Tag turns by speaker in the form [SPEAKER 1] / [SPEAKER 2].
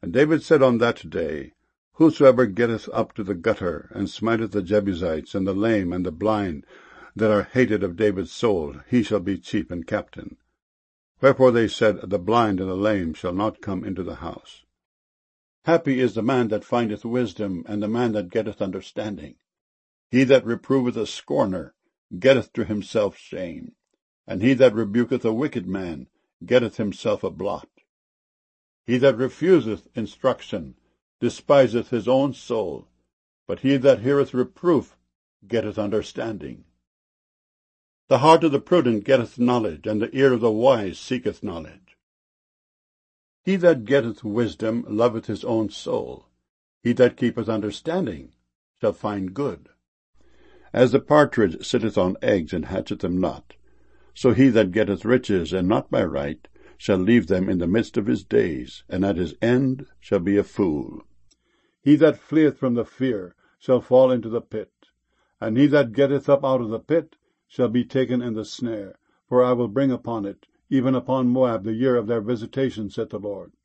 [SPEAKER 1] And David said on that day, Whosoever getteth up to the gutter, and smiteth the Jebusites, and the lame, and the blind, that are hated of David's soul, he shall be chief and captain. Wherefore they said, The blind and the lame shall not come into the house. Happy is the man that findeth wisdom, and the man that getteth understanding. He that reproveth a scorner getteth to himself shame, and he that rebuketh a wicked man getteth himself a blot. He that refuseth instruction despiseth his own soul, but he that heareth reproof getteth understanding. The heart of the prudent getteth knowledge, and the ear of the wise seeketh knowledge. He that getteth wisdom loveth his own soul. He that keepeth understanding shall find good. As the partridge sitteth on eggs, and hatcheth them not, so he that getteth riches, and not by right, shall leave them in the midst of his days, and at his end shall be a fool. He that fleeth from the fear shall fall into the pit, and he that getteth up out of the pit shall be taken in the snare. For I will bring upon it, even upon Moab, the year of their visitation, saith the Lord.